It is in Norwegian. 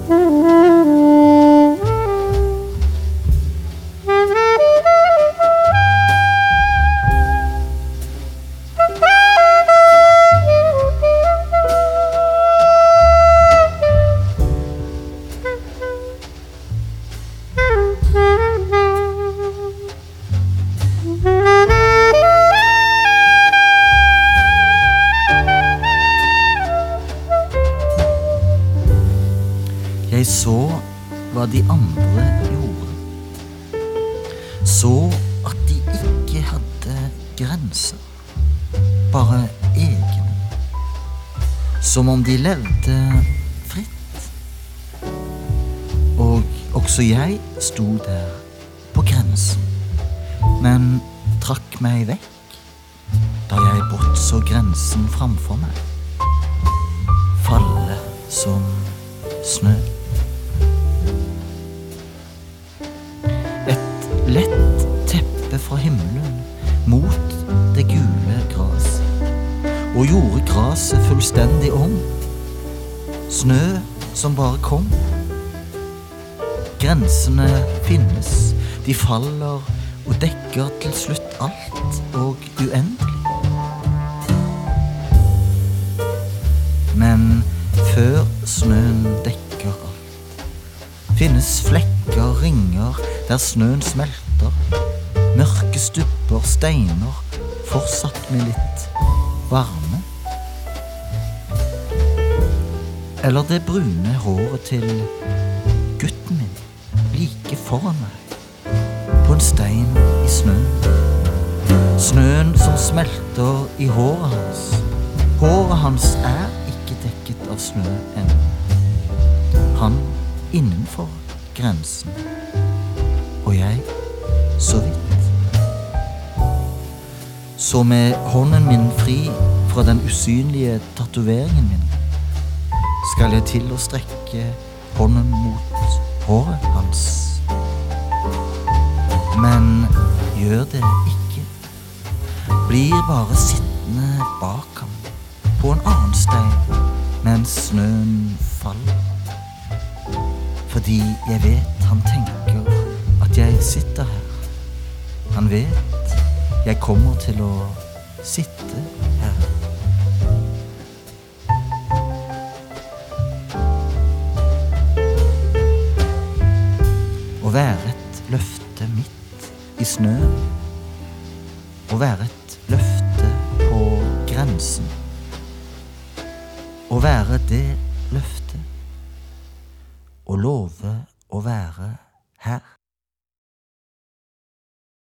Jeg så hva de andre gjorde. Så at de ikke hadde grenser, bare egne. Som om de levde fritt. Og også jeg sto der på grensen, men trakk meg vekk da jeg brått så grensen framfor meg falle som snø. Lett teppe fra himmelen mot det gule gras, og gjorde graset fullstendig om. Snø som bare kom. Grensene finnes, de faller og dekker til slutt alt og uendelig. Men før snøen dekker alt, finnes flekker, ringer, der snøen smelter, mørke stubber, steiner, fortsatt med litt varme. Eller det brune håret til gutten min, like foran meg, på en stein i snøen. Snøen som smelter i håret hans. Håret hans ikke dekket av snø ennå. Han innenfor grensen, og jeg så vidt. Så med hånden min fri fra den usynlige tatoveringen min, skal jeg til å strekke hånden mot håret hans. Men gjør det ikke. Blir bare sittende bak ham på en annen stein mens snøen faller. Fordi jeg vet han tenker at jeg sitter her. Han vet jeg kommer til å sitte her. Å være et løfte midt i snøen. Å være et løfte på grensen. Å være det løftet. Å love å være her.